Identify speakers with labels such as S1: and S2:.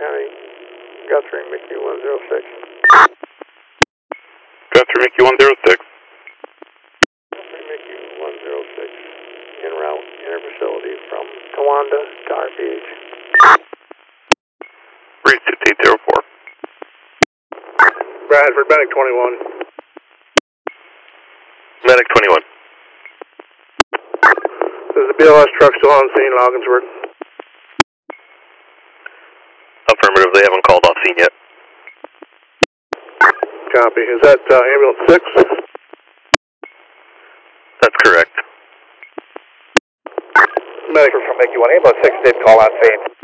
S1: County, Guthrie, Mickey 106.
S2: Guthrie, Mickey 106.
S1: Guthrie, Mickey 106. En route, enter facility from Towanda to RPH.
S2: Reach 5804.
S1: Bradford, Medic 21.
S2: Medic 21.
S1: Is the BLS truck still on scene in Ogdensburg?
S2: Affirmative, they haven't called off scene yet.
S1: Copy. Is that ambulance 6?
S2: That's correct.
S1: Medic from Mickey 1. Ambulance 6 did call on scene.